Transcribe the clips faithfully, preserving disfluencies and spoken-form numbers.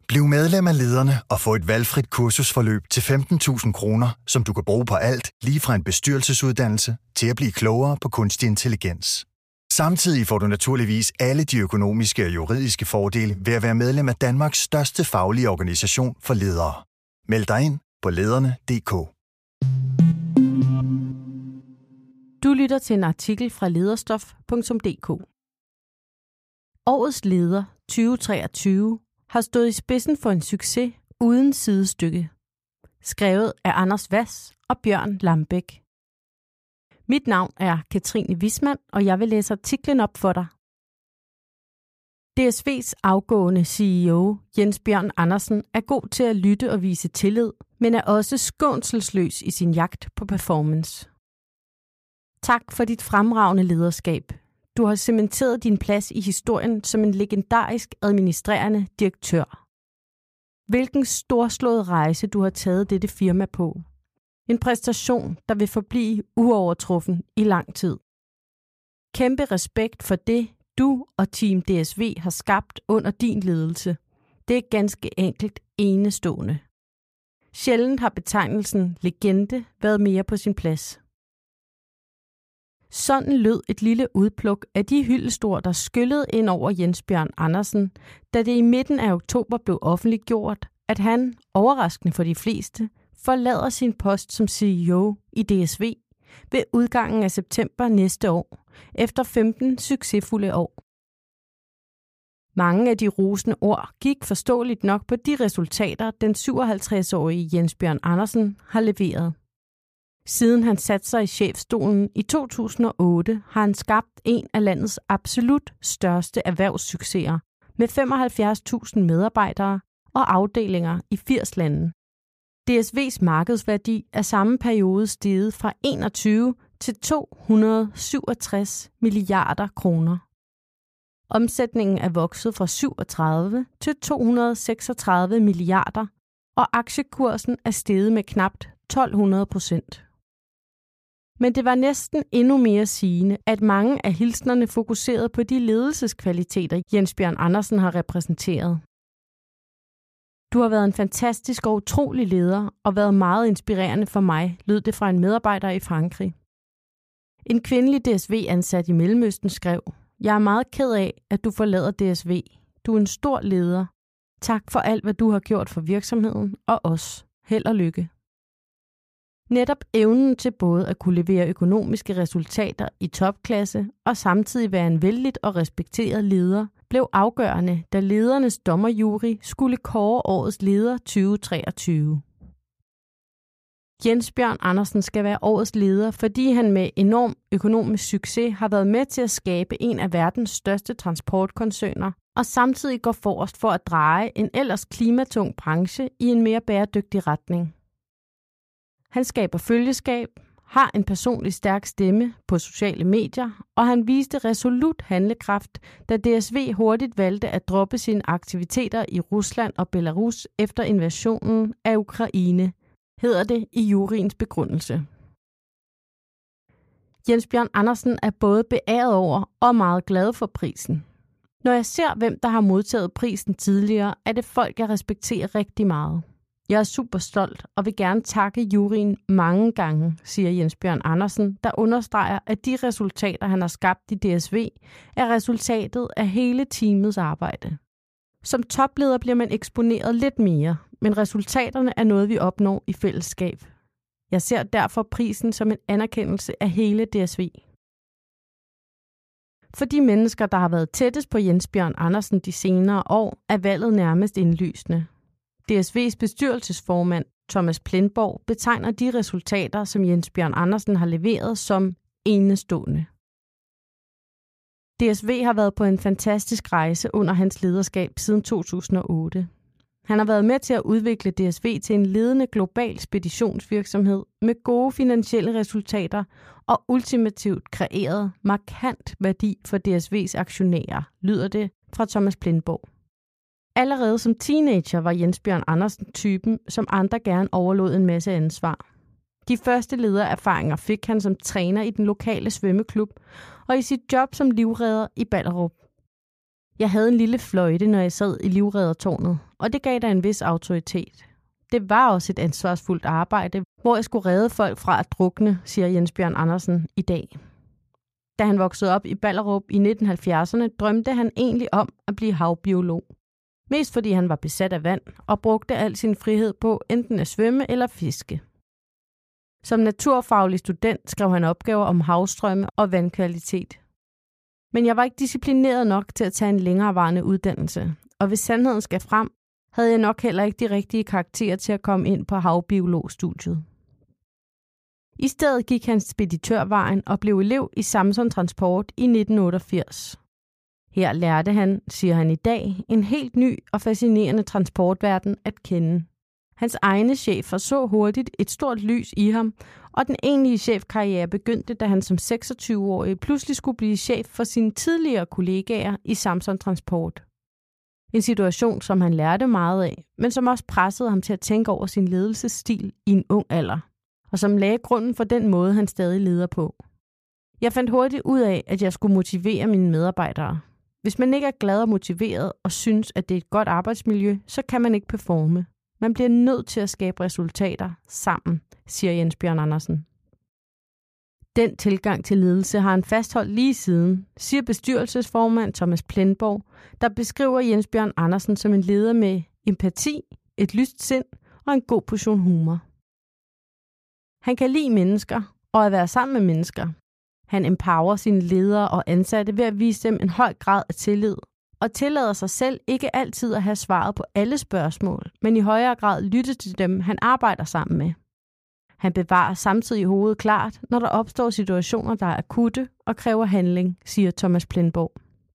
Bliv medlem af Lederne og få et valgfrit kursusforløb til femten tusind kroner, som du kan bruge på alt, lige fra en bestyrelsesuddannelse til at blive klogere på kunstig intelligens. Samtidig får du naturligvis alle de økonomiske og juridiske fordele ved at være medlem af Danmarks største faglige organisation for ledere. Meld dig ind på lederne punktum d k. Du lytter til en artikel fra lederstof punktum d k. Årets leder tyve treogtyve har stået i spidsen for en succes uden sidestykke. Skrevet af Anders Hvass og Bjørn Lambæk. Mit navn er Katrine Wismann, og jeg vil læse artiklen op for dig. D S V's afgående C E O, Jens Bjørn Andersen, er god til at lytte og vise tillid, men er også skånselsløs i sin jagt på performance. Tak for dit fremragende lederskab. Du har cementeret din plads i historien som en legendarisk administrerende direktør. Hvilken storslået rejse du har taget dette firma på. En præstation, der vil forblive uovertruffen i lang tid. Kæmpe respekt for det, du og Team D S V har skabt under din ledelse. Det er ganske enkelt enestående. Sjældent har betegnelsen legende været mere på sin plads. Sådan lød et lille udpluk af de hyldestord, der skyllede ind over Jens Bjørn Andersen, da det i midten af oktober blev offentliggjort, at han, overraskende for de fleste, forlader sin post som C E O i D S V ved udgangen af september næste år, efter femten succesfulde år. Mange af de rosende ord gik forståeligt nok på de resultater, den syvoghalvtreds-årige Jens Bjørn Andersen har leveret. Siden han satte sig i chefstolen i to tusind og otte, har han skabt en af landets absolut største erhvervssucceser med femoghalvfjerds tusind medarbejdere og afdelinger i firs lande. D S V's markedsværdi er samme periode steget fra enogtyve til to hundrede syvogtres milliarder kroner. Omsætningen er vokset fra syvogtredive til to hundrede seksogtredive milliarder, og aktiekursen er steget med knapt tolv hundrede procent. Men det var næsten endnu mere sigende, at mange af hilsnerne fokuserede på de ledelseskvaliteter, Jens Bjørn Andersen har repræsenteret. Du har været en fantastisk og utrolig leder og været meget inspirerende for mig, lød det fra en medarbejder i Frankrig. En kvindelig D S V-ansat i Mellemøsten skrev: Jeg er meget ked af, at du forlader D S V. Du er en stor leder. Tak for alt, hvad du har gjort for virksomheden og os. Held og lykke. Netop evnen til både at kunne levere økonomiske resultater i topklasse og samtidig være en vældigt og respekteret leder, blev afgørende, da ledernes dommerjury skulle kåre årets leder tyve treogtyve. Jens Bjørn Andersen skal være årets leder, fordi han med enorm økonomisk succes har været med til at skabe en af verdens største transportkoncerner og samtidig går forrest for at dreje en ellers klimatung branche i en mere bæredygtig retning. Han skaber følgeskab, har en personlig stærk stemme på sociale medier, og han viste resolut handlekraft, da D S V hurtigt valgte at droppe sine aktiviteter i Rusland og Belarus efter invasionen af Ukraine, hedder det i juryens begrundelse. Jens Bjørn Andersen er både beæret over og meget glad for prisen. Når jeg ser, hvem der har modtaget prisen tidligere, er det folk, jeg respekterer rigtig meget. Jeg er super stolt og vil gerne takke juryen mange gange, siger Jens Bjørn Andersen, der understreger, at de resultater, han har skabt i D S V, er resultatet af hele teamets arbejde. Som topleder bliver man eksponeret lidt mere, men resultaterne er noget, vi opnår i fællesskab. Jeg ser derfor prisen som en anerkendelse af hele D S V. For de mennesker, der har været tættest på Jens Bjørn Andersen de senere år, er valget nærmest indlysende. D S V's bestyrelsesformand, Thomas Plenborg, betegner de resultater, som Jens Bjørn Andersen har leveret, som enestående. D S V har været på en fantastisk rejse under hans lederskab siden to tusind og otte. Han har været med til at udvikle D S V til en ledende global speditionsvirksomhed med gode finansielle resultater og ultimativt kreeret markant værdi for D S V's aktionærer, lyder det fra Thomas Plenborg. Allerede som teenager var Jens Bjørn Andersen typen, som andre gerne overlod en masse ansvar. De første ledererfaringer fik han som træner i den lokale svømmeklub og i sit job som livredder i Ballerup. Jeg havde en lille fløjte, når jeg sad i livreddertårnet, og det gav dig en vis autoritet. Det var også et ansvarsfuldt arbejde, hvor jeg skulle redde folk fra at drukne, siger Jens Bjørn Andersen i dag. Da han voksede op i Ballerup i nitten halvfjerdserne, drømte han egentlig om at blive havbiolog. Mest fordi han var besat af vand og brugte al sin frihed på enten at svømme eller fiske. Som naturfaglig student skrev han opgaver om havstrømme og vandkvalitet. Men jeg var ikke disciplineret nok til at tage en længerevarende uddannelse, og hvis sandheden skal frem, havde jeg nok heller ikke de rigtige karakterer til at komme ind på havbiologstudiet. I stedet gik han speditørvejen og blev elev i Samson Transport i nitten otteogfirs. Her lærte han, siger han i dag, en helt ny og fascinerende transportverden at kende. Hans egne chefer så hurtigt et stort lys i ham, og den egentlige chefkarriere begyndte, da han som seksogtyve-årig pludselig skulle blive chef for sine tidligere kollegaer i Samson Transport. En situation, som han lærte meget af, men som også pressede ham til at tænke over sin ledelsesstil i en ung alder, og som lagde grunden for den måde, han stadig leder på. Jeg fandt hurtigt ud af, at jeg skulle motivere mine medarbejdere. Hvis man ikke er glad og motiveret og synes, at det er et godt arbejdsmiljø, så kan man ikke performe. Man bliver nødt til at skabe resultater sammen, siger Jens Bjørn Andersen. Den tilgang til ledelse har han fastholdt lige siden, siger bestyrelsesformand Thomas Plenborg, der beskriver Jens Bjørn Andersen som en leder med empati, et lyst sind og en god portion humor. Han kan lide mennesker og at være sammen med mennesker. Han empower sine ledere og ansatte ved at vise dem en høj grad af tillid, og tillader sig selv ikke altid at have svaret på alle spørgsmål, men i højere grad lytte til dem, han arbejder sammen med. Han bevarer samtidig hovedet klart, når der opstår situationer, der er akutte og kræver handling, siger Thomas Plenborg.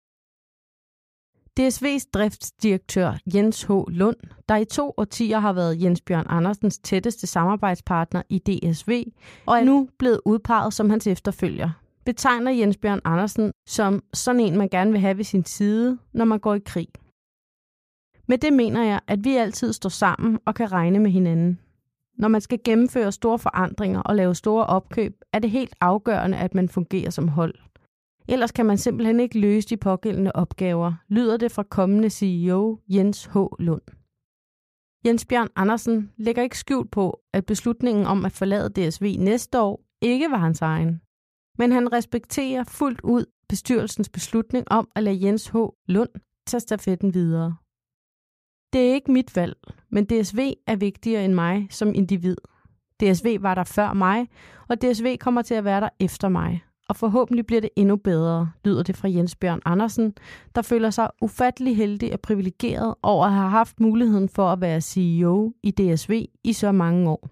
D S V's driftsdirektør Jens H. Lund, der i to årtier har været Jens Bjørn Andersens tætteste samarbejdspartner i D S V, og er nu blevet udpeget som hans efterfølger, betegner Jens Bjørn Andersen som sådan en, man gerne vil have ved sin side, når man går i krig. Med det mener jeg, at vi altid står sammen og kan regne med hinanden. Når man skal gennemføre store forandringer og lave store opkøb, er det helt afgørende, at man fungerer som hold. Ellers kan man simpelthen ikke løse de pågældende opgaver, lyder det fra kommende C E O Jens H. Lund. Jens Bjørn Andersen lægger ikke skjult på, at beslutningen om at forlade D S V næste år ikke var hans egen. Men han respekterer fuldt ud bestyrelsens beslutning om at lade Jens H. Lund tage stafetten videre. Det er ikke mit valg, men D S V er vigtigere end mig som individ. D S V var der før mig, og D S V kommer til at være der efter mig. Og forhåbentlig bliver det endnu bedre, lyder det fra Jens Bjørn Andersen, der føler sig ufattelig heldig og privilegeret over at have haft muligheden for at være C E O i D S V i så mange år.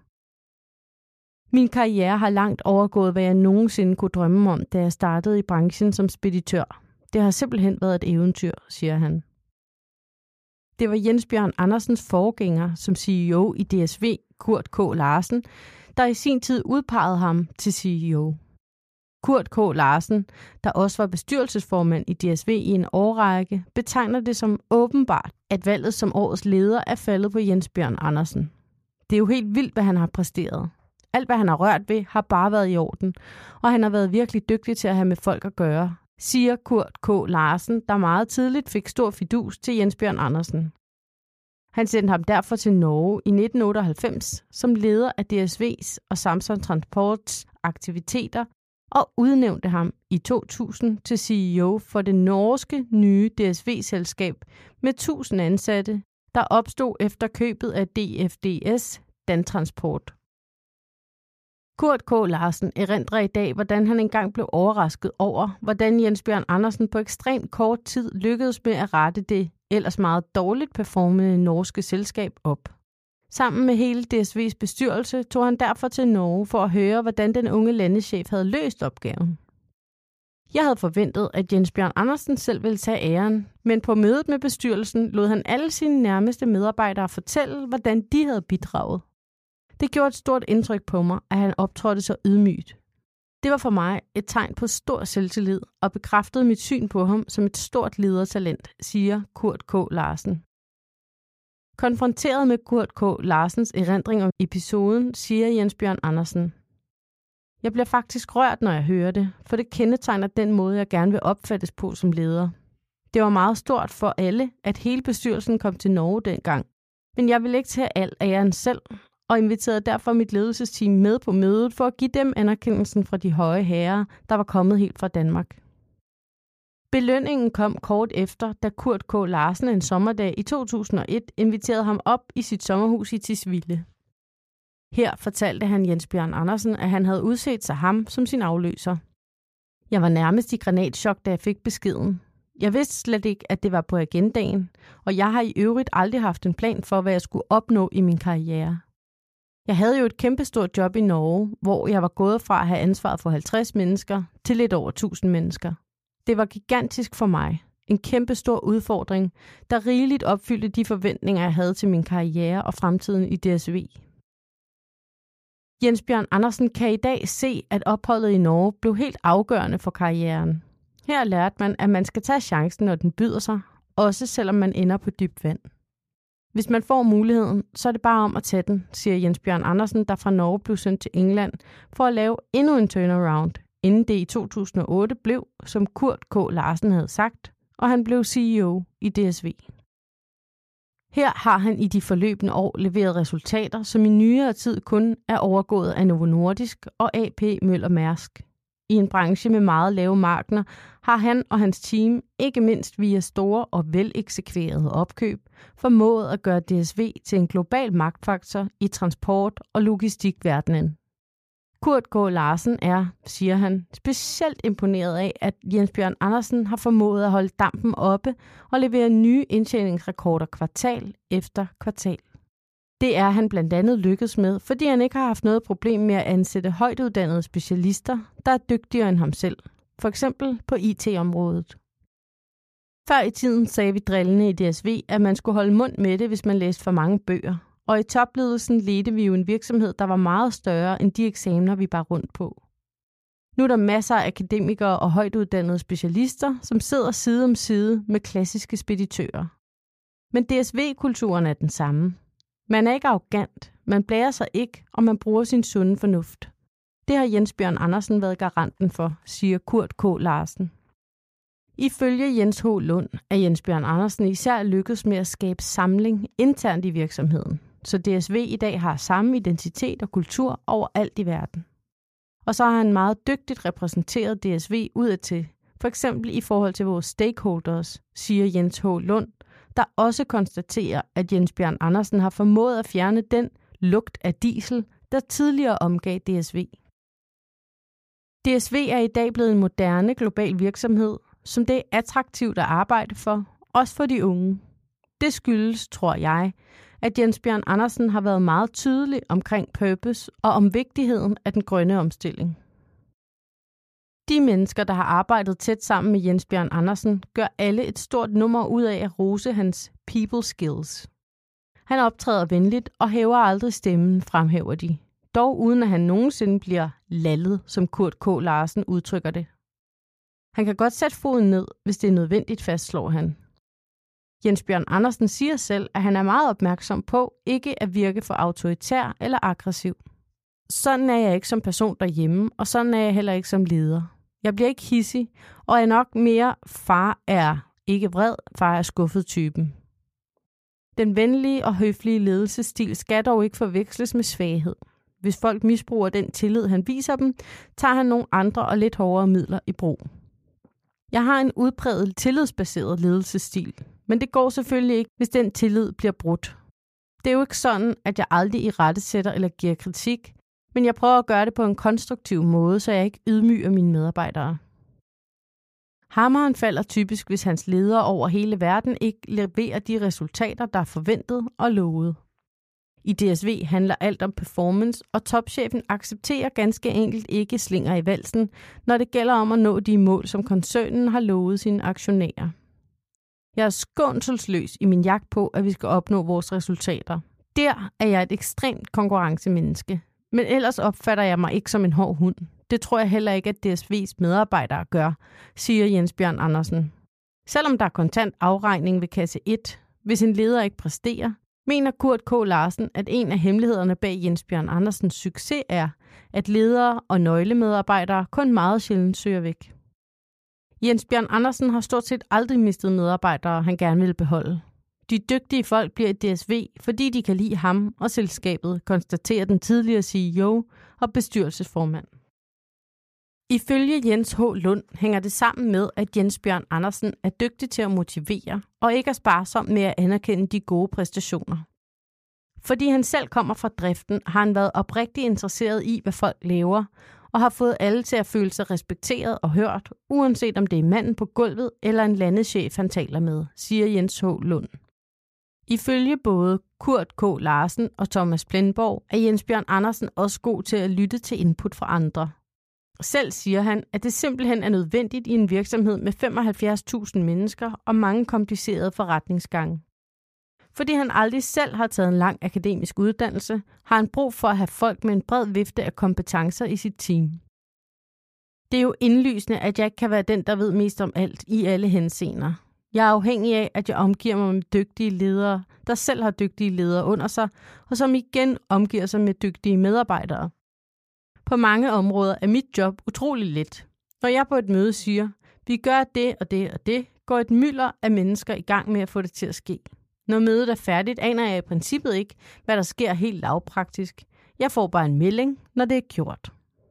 Min karriere har langt overgået, hvad jeg nogensinde kunne drømme om, da jeg startede i branchen som speditør. Det har simpelthen været et eventyr, siger han. Det var Jens Bjørn Andersens forgænger som C E O i D S V, Kurt K. Larsen, der i sin tid udpegede ham til C E O. Kurt K. Larsen, der også var bestyrelsesformand i D S V i en årrække, betegner det som åbenbart, at valget som årets leder er faldet på Jens Bjørn Andersen. Det er jo helt vildt, hvad han har præsteret. Alt, hvad han har rørt ved, har bare været i orden, og han har været virkelig dygtig til at have med folk at gøre, siger Kurt K. Larsen, der meget tidligt fik stor fidus til Jens Bjørn Andersen. Han sendte ham derfor til Norge i nitten otteoghalvfems som leder af D S V's og Samson Transports aktiviteter, og udnævnte ham i to tusind til C E O for det norske nye D S V-selskab med tusind ansatte, der opstod efter købet af D F D S, Dantransport. Kurt K. Larsen erindrer i dag, hvordan han engang blev overrasket over, hvordan Jens Bjørn Andersen på ekstremt kort tid lykkedes med at rette det ellers meget dårligt performende norske selskab op. Sammen med hele D S V's bestyrelse tog han derfor til Norge for at høre, hvordan den unge landeschef havde løst opgaven. Jeg havde forventet, at Jens Bjørn Andersen selv ville tage æren, men på mødet med bestyrelsen lod han alle sine nærmeste medarbejdere fortælle, hvordan de havde bidraget. Det gjorde et stort indtryk på mig, at han optrådte så ydmygt. Det var for mig et tegn på stor selvtillid og bekræftede mit syn på ham som et stort ledertalent, siger Kurt K. Larsen. Konfronteret med Kurt K. Larsens erindring om episoden, siger Jens Bjørn Andersen: Jeg bliver faktisk rørt, når jeg hører det, for det kendetegner den måde, jeg gerne vil opfattes på som leder. Det var meget stort for alle, at hele bestyrelsen kom til Norge dengang. Men jeg ville ikke tage al æren selv, og inviterede derfor mit ledelsesteam med på mødet for at give dem anerkendelsen fra de høje herrer, der var kommet helt fra Danmark. Belønningen kom kort efter, da Kurt K. Larsen en sommerdag i to tusind og et inviterede ham op i sit sommerhus i Tisvilde. Her fortalte han Jens Bjørn Andersen, at han havde udset sig ham som sin afløser. Jeg var nærmest i granatschok, da jeg fik beskeden. Jeg vidste slet ikke, at det var på agendaen, og jeg har i øvrigt aldrig haft en plan for, hvad jeg skulle opnå i min karriere. Jeg havde jo et kæmpestort job i Norge, hvor jeg var gået fra at have ansvaret for halvtreds mennesker til lidt over tusind mennesker. Det var gigantisk for mig. En kæmpestor udfordring, der rigeligt opfyldte de forventninger, jeg havde til min karriere og fremtiden i D S V. Jens Bjørn Andersen kan i dag se, at opholdet i Norge blev helt afgørende for karrieren. Her lærte man, at man skal tage chancen, når den byder sig, også selvom man ender på dybt vand. Hvis man får muligheden, så er det bare om at tage den, siger Jens Bjørn Andersen, der fra Norge blev sendt til England for at lave endnu en turnaround, inden det i to tusind og otte blev, som Kurt K. Larsen havde sagt, og han blev C E O i D S V. Her har han i de forløbende år leveret resultater, som i nyere tid kun er overgået af Novo Nordisk og A P Møller Mærsk. I en branche med meget lave marginer har han og hans team, ikke mindst via store og veleksekverede opkøb, formået at gøre D S V til en global magtfaktor i transport- og logistikverdenen. Kurt K. Larsen er, siger han, specielt imponeret af, at Jens Bjørn Andersen har formået at holde dampen oppe og levere nye indtjeningsrekorder kvartal efter kvartal. Det er han blandt andet lykkedes med, fordi han ikke har haft noget problem med at ansætte højtuddannede specialister, der er dygtigere end ham selv, for eksempel på I T-området. Før i tiden sagde vi drillende i D S V, at man skulle holde mund med det, hvis man læste for mange bøger. Og i topledelsen ledte vi jo en virksomhed, der var meget større end de eksamener, vi bar rundt på. Nu er der masser af akademikere og højtuddannede specialister, som sidder side om side med klassiske speditører. Men D S V-kulturen er den samme. Man er ikke arrogant, man blærer sig ikke, og man bruger sin sunde fornuft. Det har Jens Bjørn Andersen været garanten for, siger Kurt K. Larsen. Ifølge Jens H. Lund er Jens Bjørn Andersen især lykkedes med at skabe samling internt i virksomheden, så D S V i dag har samme identitet og kultur overalt i verden. Og så har han meget dygtigt repræsenteret D S V udadtil, for eksempel i forhold til vores stakeholders, siger Jens H. Lund, der også konstaterer, at Jens Bjørn Andersen har formået at fjerne den lugt af diesel, der tidligere omgav D S V. D S V er i dag blevet en moderne global virksomhed, som det er attraktivt at arbejde for, også for de unge. Det skyldes, tror jeg, at Jens Bjørn Andersen har været meget tydelig omkring purpose og om vigtigheden af den grønne omstilling. De mennesker, der har arbejdet tæt sammen med Jens Bjørn Andersen, gør alle et stort nummer ud af at rose hans people skills. Han optræder venligt og hæver aldrig stemmen, fremhæver de. Dog uden at han nogensinde bliver lallet, som Kurt K. Larsen udtrykker det. Han kan godt sætte foden ned, hvis det er nødvendigt, fastslår han. Jens Bjørn Andersen siger selv, at han er meget opmærksom på ikke at virke for autoritær eller aggressiv. Sådan er jeg ikke som person derhjemme, og sådan er jeg heller ikke som leder. Jeg bliver ikke hidsig, og er nok mere far er, ikke vred, far er skuffet typen. Den venlige og høflige ledelsesstil skal dog ikke forveksles med svaghed. Hvis folk misbruger den tillid, han viser dem, tager han nogle andre og lidt hårdere midler i brug. Jeg har en udpræget tillidsbaseret ledelsesstil, men det går selvfølgelig ikke, hvis den tillid bliver brudt. Det er jo ikke sådan, at jeg aldrig irettesætter eller giver kritik, men jeg prøver at gøre det på en konstruktiv måde, så jeg ikke ydmyger mine medarbejdere. Hammeren falder typisk, hvis hans ledere over hele verden ikke leverer de resultater, der er forventet og lovet. I D S V handler alt om performance, og topchefen accepterer ganske enkelt ikke slinger i valsen, når det gælder om at nå de mål, som koncernen har lovet sine aktionærer. Jeg er skånselsløs i min jagt på, at vi skal opnå vores resultater. Der er jeg et ekstremt konkurrencemenneske, men ellers opfatter jeg mig ikke som en hård hund. Det tror jeg heller ikke, at D S V's medarbejdere gør, siger Jens Bjørn Andersen. Selvom der er kontant afregning ved kasse et, hvis en leder ikke præsterer, mener Kurt K. Larsen, at en af hemmelighederne bag Jens Bjørn Andersens succes er, at ledere og nøglemedarbejdere kun meget sjældent søger væk. Jens Bjørn Andersen har stort set aldrig mistet medarbejdere, han gerne vil beholde. De dygtige folk bliver i D S V, fordi de kan lide ham og selskabet, konstaterer den tidligere C E O og bestyrelsesformand. Ifølge Jens H. Lund hænger det sammen med, at Jens Bjørn Andersen er dygtig til at motivere og ikke er sparsom med at anerkende de gode præstationer. Fordi han selv kommer fra driften, har han været oprigtigt interesseret i, hvad folk laver, og har fået alle til at føle sig respekteret og hørt, uanset om det er manden på gulvet eller en landeschef, han taler med, siger Jens H. Lund. Ifølge både Kurt K. Larsen og Thomas Plenborg er Jens Bjørn Andersen også god til at lytte til input fra andre. Selv siger han, at det simpelthen er nødvendigt i en virksomhed med femoghalvfjerds tusind mennesker og mange komplicerede forretningsgange. Fordi han aldrig selv har taget en lang akademisk uddannelse, har han brug for at have folk med en bred vifte af kompetencer i sit team. Det er jo indlysende, at jeg ikke kan være den, der ved mest om alt i alle henseender. Jeg er afhængig af, at jeg omgiver mig med dygtige ledere, der selv har dygtige ledere under sig, og som igen omgiver sig med dygtige medarbejdere. På mange områder er mit job utrolig let. Når jeg på et møde siger, vi gør det og det og det, går et mylder af mennesker i gang med at få det til at ske. Når mødet er færdigt, aner jeg i princippet ikke, hvad der sker helt lavpraktisk. Jeg får bare en melding, når det er gjort.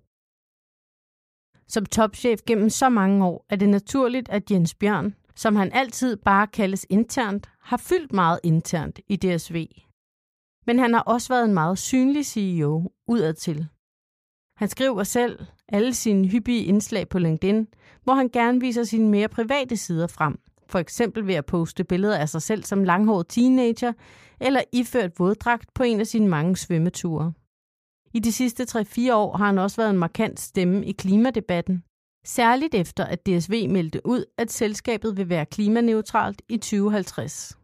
Som topchef gennem så mange år er det naturligt, at Jens Bjørn, som han altid bare kaldes internt, har fyldt meget internt i D S V. Men han har også været en meget synlig C E O udadtil. Han skriver selv alle sine hyppige indslag på LinkedIn, hvor han gerne viser sine mere private sider frem. For eksempel ved at poste billeder af sig selv som langhåret teenager eller iført våddragt på en af sine mange svømmeture. I de sidste tre fire år har han også været en markant stemme i klimadebatten, særligt efter at D S V meldte ud, at selskabet vil være klimaneutralt i tyve halvtreds.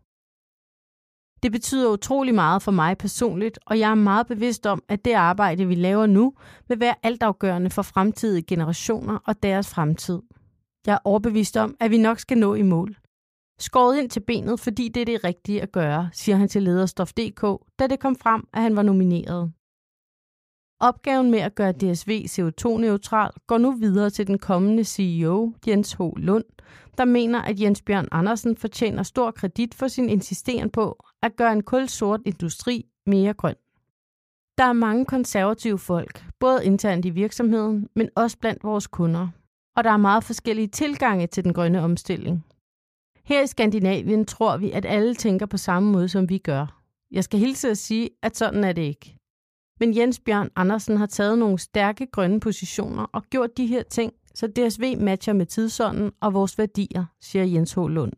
Det betyder utrolig meget for mig personligt, og jeg er meget bevidst om, at det arbejde, vi laver nu, vil være altafgørende for fremtidige generationer og deres fremtid. Jeg er overbevist om, at vi nok skal nå i mål. Skåret ind til benet, fordi det er det rigtige at gøre, siger han til Lederstof punktum d k, da det kom frem, at han var nomineret. Opgaven med at gøre D S V C O to neutral går nu videre til den kommende C E O, Jens H. Lund, der mener, at Jens Bjørn Andersen fortjener stor kredit for sin insisteren på at gøre en kulsort industri mere grøn. Der er mange konservative folk, både internt i virksomheden, men også blandt vores kunder. Og der er meget forskellige tilgange til den grønne omstilling. Her i Skandinavien tror vi, at alle tænker på samme måde, som vi gør. Jeg skal hilse at sige, at sådan er det ikke. Men Jens Bjørn Andersen har taget nogle stærke grønne positioner og gjort de her ting, så D S V matcher med tidsånden og vores værdier, siger Jens H. Lund.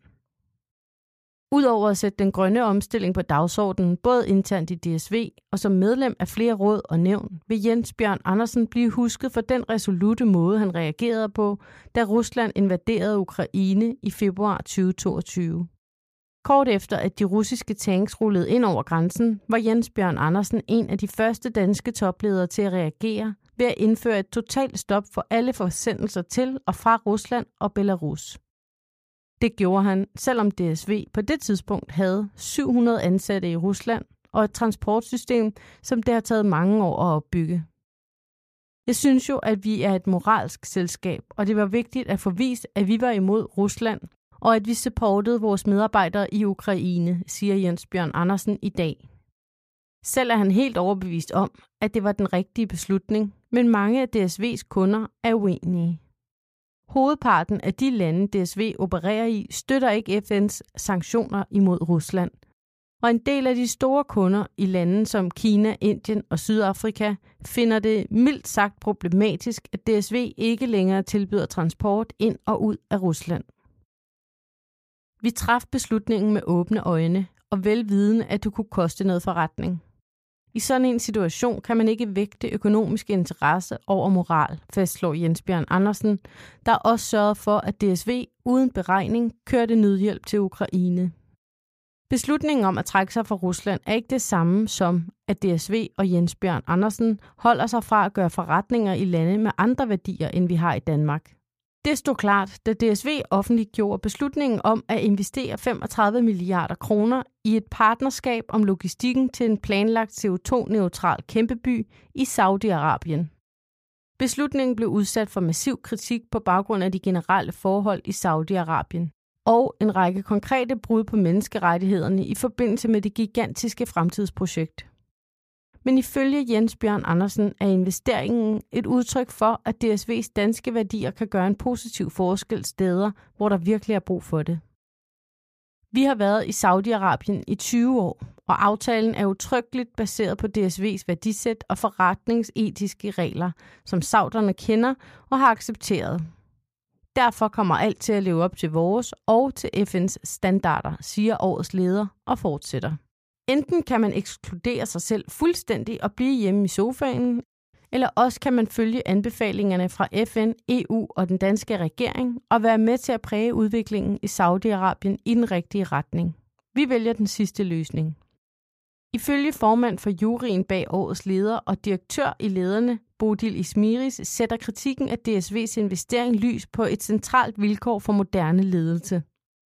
Udover at sætte den grønne omstilling på dagsordenen, både internt i D S V og som medlem af flere råd og nævn, vil Jens Bjørn Andersen blive husket for den resolute måde, han reagerede på, da Rusland invaderede Ukraine i februar tyve toogtyve. Kort efter, at de russiske tanks rullede ind over grænsen, var Jens Bjørn Andersen en af de første danske topledere til at reagere ved at indføre et totalt stop for alle forsendelser til og fra Rusland og Belarus. Det gjorde han, selvom D S V på det tidspunkt havde syv hundrede ansatte i Rusland og et transportsystem, som det har taget mange år at opbygge. Jeg synes jo, at vi er et moralsk selskab, og det var vigtigt at få vist, at vi var imod Rusland, og at vi supportede vores medarbejdere i Ukraine, siger Jens Bjørn Andersen i dag. Selv er han helt overbevist om, at det var den rigtige beslutning, men mange af D S V's kunder er uenige. Hovedparten af de lande, D S V opererer i, støtter ikke F N's sanktioner imod Rusland. Og en del af de store kunder i lande som Kina, Indien og Sydafrika finder det mildt sagt problematisk, at D S V ikke længere tilbyder transport ind og ud af Rusland. Vi traf beslutningen med åbne øjne og velvidende, at det kunne koste noget forretning. I sådan en situation kan man ikke vægte økonomiske interesse over moral, fastslår Jens Bjørn Andersen, der også sørgede for, at D S V uden beregning kørte nødhjælp til Ukraine. Beslutningen om at trække sig fra Rusland er ikke det samme som, at D S V og Jens Bjørn Andersen holder sig fra at gøre forretninger i lande med andre værdier, end vi har i Danmark. Det stod klart, da D S V offentliggjorde beslutningen om at investere femogtredive milliarder kroner i et partnerskab om logistikken til en planlagt C O to neutral kæmpeby i Saudi-Arabien. Beslutningen blev udsat for massiv kritik på baggrund af de generelle forhold i Saudi-Arabien og en række konkrete brud på menneskerettighederne i forbindelse med det gigantiske fremtidsprojekt. Men ifølge Jens Bjørn Andersen er investeringen et udtryk for, at D S V's danske værdier kan gøre en positiv forskel steder, hvor der virkelig er brug for det. Vi har været i Saudi-Arabien i tyve år, og aftalen er utryggeligt baseret på D S V's værdisæt og forretningsetiske regler, som sauderne kender og har accepteret. Derfor kommer alt til at leve op til vores og til F N's standarder, siger årets leder og fortsætter. Enten kan man ekskludere sig selv fuldstændig og blive hjemme i sofaen, eller også kan man følge anbefalingerne fra F N, E U og den danske regering og være med til at præge udviklingen i Saudi-Arabien i den rigtige retning. Vi vælger den sidste løsning. Ifølge formand for juryen bag årets leder og direktør i lederne, Bodil Ismiris, sætter kritikken af D S V's investering lys på et centralt vilkår for moderne ledelse.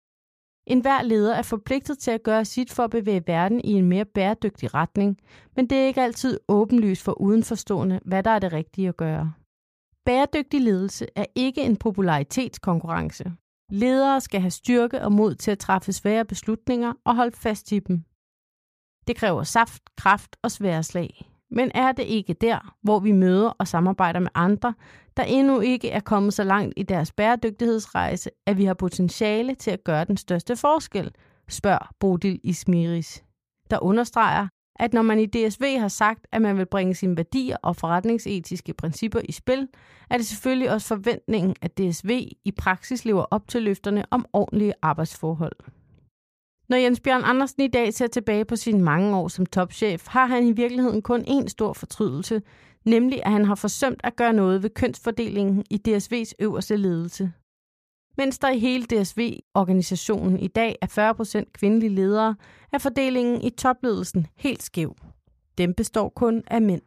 Enhver leder er forpligtet til at gøre sit for at bevæge verden i en mere bæredygtig retning, men det er ikke altid åbenlyst for udenforstående, hvad der er det rigtige at gøre. Bæredygtig ledelse er ikke en popularitetskonkurrence. Ledere skal have styrke og mod til at træffe svære beslutninger og holde fast i dem. Det kræver saft, kraft og sværdslag. Men er det ikke der, hvor vi møder og samarbejder med andre, der endnu ikke er kommet så langt i deres bæredygtighedsrejse, at vi har potentiale til at gøre den største forskel, spørger Bodil Ismiris, der understreger, at når man i D S V har sagt, at man vil bringe sine værdier og forretningsetiske principper i spil, er det selvfølgelig også forventningen, at D S V i praksis lever op til løfterne om ordentlige arbejdsforhold. Når Jens Bjørn Andersen i dag ser tilbage på sine mange år som topchef, har han i virkeligheden kun én stor fortrydelse, nemlig at han har forsømt at gøre noget ved kønsfordelingen i D S V's øverste ledelse. Mens der i hele D S V-organisationen i dag er fyrre procent kvindelige ledere, er fordelingen i topledelsen helt skæv. Dem består kun af mænd.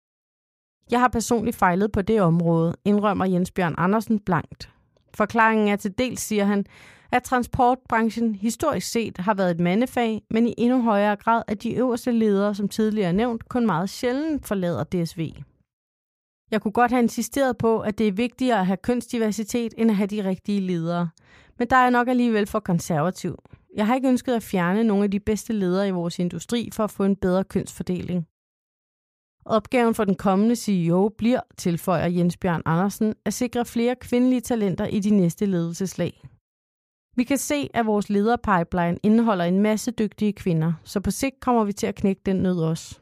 Jeg har personligt fejlet på det område, indrømmer Jens Bjørn Andersen blankt. Forklaringen er til dels, siger han, at transportbranchen historisk set har været et mandefag, men i endnu højere grad at de øverste ledere, som tidligere nævnt, kun meget sjældent forlader D S V. Jeg kunne godt have insisteret på, at det er vigtigere at have kønsdiversitet, end at have de rigtige ledere. Men der er nok alligevel for konservativ. Jeg har ikke ønsket at fjerne nogle af de bedste ledere i vores industri for at få en bedre kønsfordeling. Opgaven for den kommende C E O bliver, tilføjer Jens Bjørn Andersen, at sikre flere kvindelige talenter i de næste ledelseslag. Vi kan se, at vores lederpipeline indeholder en masse dygtige kvinder, så på sigt kommer vi til at knække den nød også.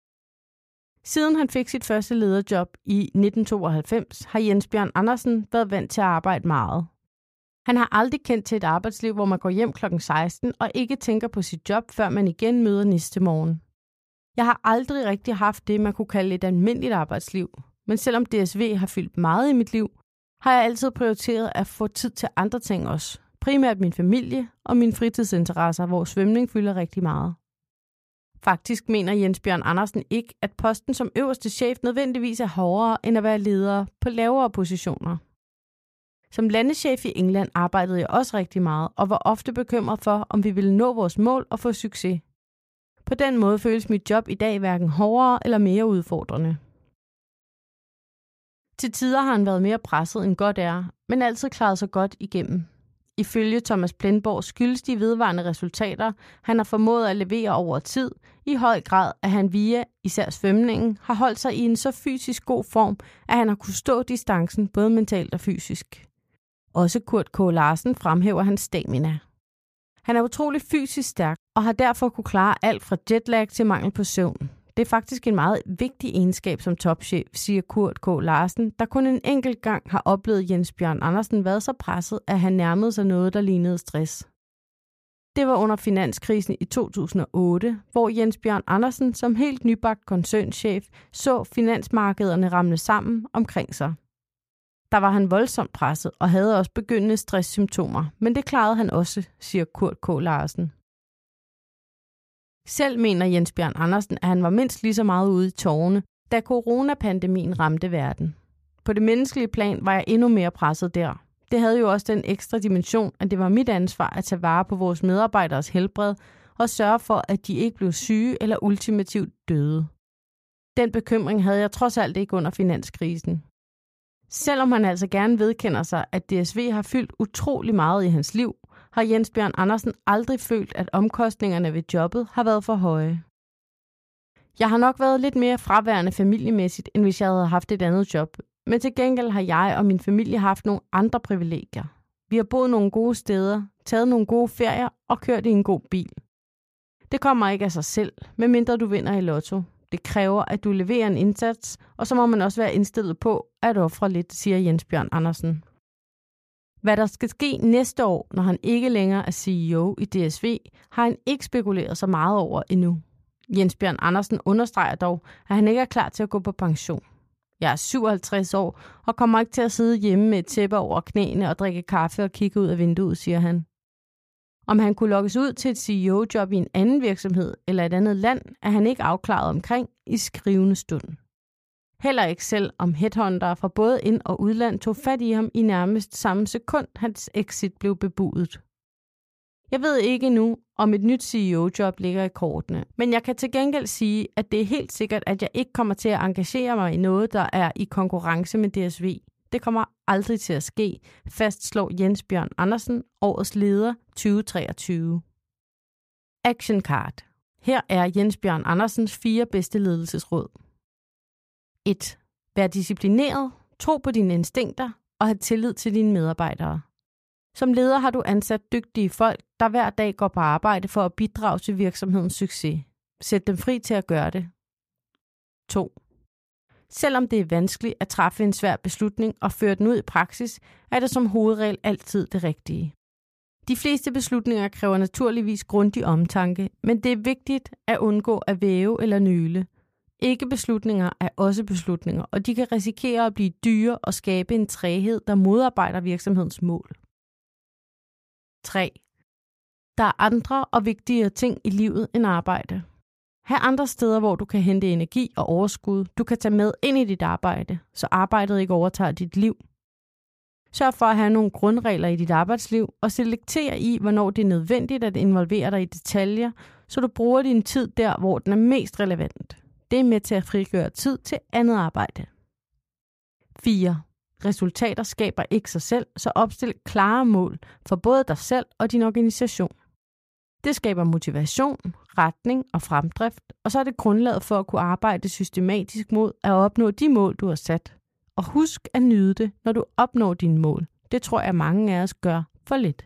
Siden han fik sit første lederjob i nitten tooghalvfems, har Jens Bjørn Andersen været vant til at arbejde meget. Han har aldrig kendt til et arbejdsliv, hvor man går hjem klokken seksten og ikke tænker på sit job, før man igen møder næste morgen. Jeg har aldrig rigtig haft det, man kunne kalde et almindeligt arbejdsliv, men selvom D S V har fyldt meget i mit liv, har jeg altid prioriteret at få tid til andre ting også. Primært min familie og mine fritidsinteresser, hvor svømning fylder rigtig meget. Faktisk mener Jens Bjørn Andersen ikke, at posten som øverste chef nødvendigvis er hårdere end at være leder på lavere positioner. Som landeschef i England arbejdede jeg også rigtig meget og var ofte bekymret for, om vi ville nå vores mål og få succes. På den måde føles mit job i dag hverken hårdere eller mere udfordrende. Til tider har han været mere presset end godt er, men altid klaret sig godt igennem. Ifølge Thomas Plenborg skyldes de vedvarende resultater, han har formået at levere over tid, i høj grad, at han via især svømningen har holdt sig i en så fysisk god form, at han har kunnet stå distancen både mentalt og fysisk. Også Kurt K. Larsen fremhæver hans stamina. Han er utrolig fysisk stærk og har derfor kunne klare alt fra jetlag til mangel på søvn. Det er faktisk en meget vigtig egenskab som topchef, siger Kurt K. Larsen, der kun en enkelt gang har oplevet Jens Bjørn Andersen været så presset, at han nærmede sig noget, der lignede stress. Det var under finanskrisen i to tusind og otte, hvor Jens Bjørn Andersen som helt nybagt koncernchef så finansmarkederne ramle sammen omkring sig. Der var han voldsomt presset og havde også begyndende stresssymptomer, men det klarede han også, siger Kurt K. Larsen. Selv mener Jens Bjørn Andersen, at han var mindst lige så meget ude i tårne, da coronapandemien ramte verden. På det menneskelige plan var jeg endnu mere presset der. Det havde jo også den ekstra dimension, at det var mit ansvar at tage vare på vores medarbejderes helbred og sørge for, at de ikke blev syge eller ultimativt døde. Den bekymring havde jeg trods alt ikke under finanskrisen. Selvom han altså gerne vedkender sig, at D S V har fyldt utrolig meget i hans liv, har Jens Bjørn Andersen aldrig følt, at omkostningerne ved jobbet har været for høje. Jeg har nok været lidt mere fraværende familiemæssigt, end hvis jeg havde haft et andet job, men til gengæld har jeg og min familie haft nogle andre privilegier. Vi har boet nogle gode steder, taget nogle gode ferier og kørt i en god bil. Det kommer ikke af sig selv, medmindre du vinder i lotto. Det kræver, at du leverer en indsats, og så må man også være indstillet på at ofre lidt, siger Jens Bjørn Andersen. Hvad der skal ske næste år, når han ikke længere er C E O i D S V, har han ikke spekuleret så meget over endnu. Jens Bjørn Andersen understreger dog, at han ikke er klar til at gå på pension. Jeg er syvoghalvtreds år og kommer ikke til at sidde hjemme med et tæppe over knæene og drikke kaffe og kigge ud af vinduet, siger han. Om han kunne lokkes ud til et C E O-job i en anden virksomhed eller et andet land, er han ikke afklaret omkring i skrivende stund. Heller ikke selv om headhuntere fra både ind- og udland tog fat i ham i nærmest samme sekund, hans exit blev bebudet. Jeg ved ikke nu, om et nyt C E O-job ligger i kortene, men jeg kan til gengæld sige, at det er helt sikkert, at jeg ikke kommer til at engagere mig i noget, der er i konkurrence med D S V. Det kommer aldrig til at ske, fastslår Jens Bjørn Andersen, årets leder tyve treogtyve. Action Card. Her er Jens Bjørn Andersens fire bedste ledelsesråd. et. Vær disciplineret, tro på dine instinkter og have tillid til dine medarbejdere. Som leder har du ansat dygtige folk, der hver dag går på arbejde for at bidrage til virksomhedens succes. Sæt dem fri til at gøre det. to. Selvom det er vanskeligt at træffe en svær beslutning og føre den ud i praksis, er det som hovedregel altid det rigtige. De fleste beslutninger kræver naturligvis grundig omtanke, men det er vigtigt at undgå at væve eller nyle. Ikke beslutninger er også beslutninger, og de kan risikere at blive dyre og skabe en træghed, der modarbejder virksomhedens mål. tre. Der er andre og vigtigere ting i livet end arbejde. Ha' andre steder, hvor du kan hente energi og overskud, du kan tage med ind i dit arbejde, så arbejdet ikke overtager dit liv. Sørg for at have nogle grundregler i dit arbejdsliv og selektere i, hvornår det er nødvendigt at involvere dig i detaljer, så du bruger din tid der, hvor den er mest relevant. Det er med til at frigøre tid til andet arbejde. fire. Resultater skaber ikke sig selv, så opstil klare mål for både dig selv og din organisation. Det skaber motivation, retning og fremdrift, og så er det grundlaget for at kunne arbejde systematisk mod at opnå de mål, du har sat. Og husk at nyde det, når du opnår dine mål. Det tror jeg, mange af os gør for lidt.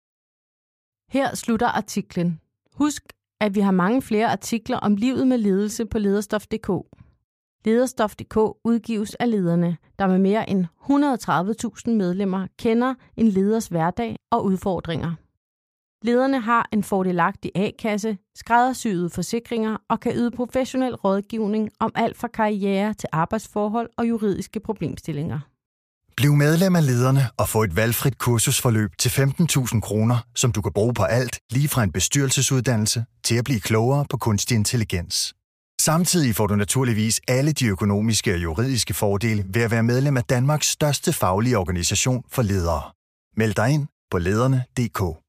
Her slutter artiklen. Husk, at vi har mange flere artikler om livet med ledelse på lederstof punktum d k. Lederstof punktum d k udgives af lederne, der med mere end et hundrede og tredive tusind medlemmer kender en leders hverdag og udfordringer. Lederne har en fordelagtig A-kasse, skræddersyede forsikringer og kan yde professionel rådgivning om alt fra karriere til arbejdsforhold og juridiske problemstillinger. Bliv medlem af Lederne og få et valgfrit kursusforløb til femten tusind kroner, som du kan bruge på alt, lige fra en bestyrelsesuddannelse til at blive klogere på kunstig intelligens. Samtidig får du naturligvis alle de økonomiske og juridiske fordele ved at være medlem af Danmarks største faglige organisation for ledere. Meld dig ind på lederne punktum d k.